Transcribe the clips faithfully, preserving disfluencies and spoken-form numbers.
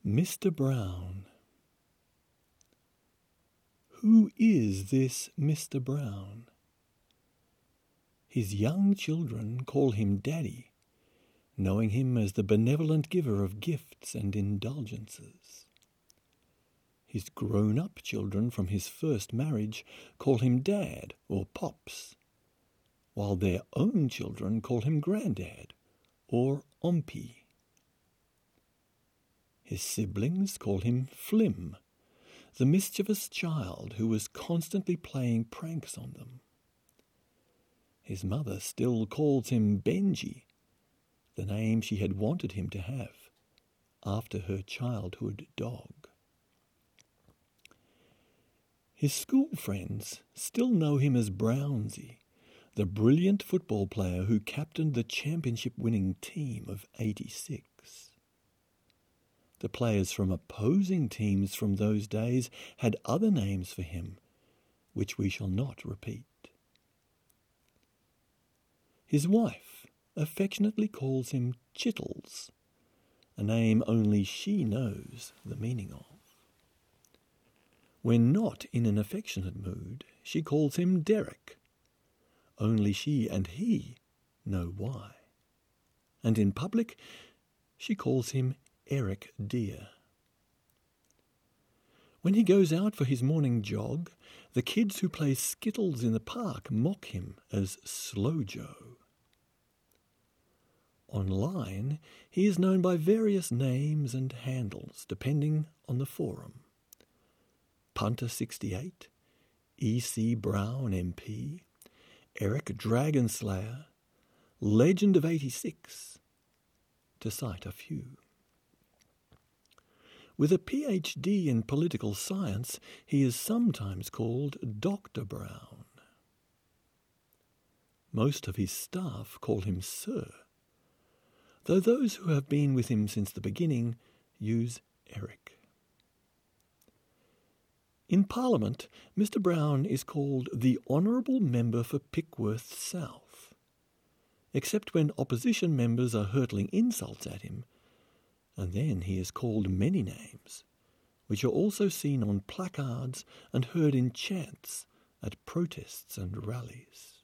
Mister Brown. Who is this Mister Brown? His young children call him Daddy, knowing him as the benevolent giver of gifts and indulgences. His grown-up children from his first marriage call him Dad or Pops, while their own children call him Grandad or Ompy. His siblings call him Flim, the mischievous child who was constantly playing pranks on them. His mother still calls him Benji, the name she had wanted him to have after her childhood dog. His school friends still know him as Brownsy, the brilliant football player who captained the championship-winning team of eighty-six. The players from opposing teams from those days had other names for him, which we shall not repeat. His wife affectionately calls him Chittles, a name only she knows the meaning of. When not in an affectionate mood, she calls him Derek. Only she and he know why. And in public, she calls him Eric Dear. When he goes out for his morning jog, the kids who play skittles in the park mock him as Slow Joe. Online, he is known by various names and handles depending on the forum. Punter sixty-eight, E C Brown M P, Eric Dragonslayer, Legend of eighty-six, to cite a few. With a P H D in political science, he is sometimes called Doctor Brown. Most of his staff call him Sir, though those who have been with him since the beginning use Eric. In Parliament, Mister Brown is called the Honourable Member for Pickworth South, except when opposition members are hurtling insults at him, and then he is called many names, which are also seen on placards and heard in chants at protests and rallies.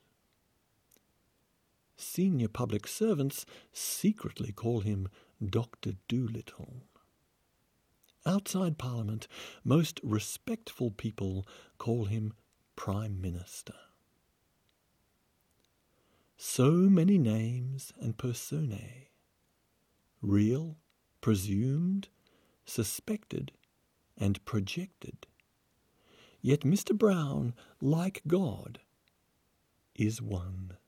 Senior public servants secretly call him Doctor Dolittle. Outside Parliament, most respectful people call him Prime Minister. So many names and personae, real, presumed, suspected, and projected. Yet Mister Brown, like God, is one.